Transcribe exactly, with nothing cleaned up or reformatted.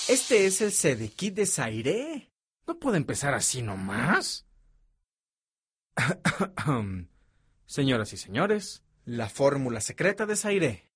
Este es el Sedekit de Zaire. ¿No puede empezar así nomás? Señoras y señores, la fórmula secreta de Zaire.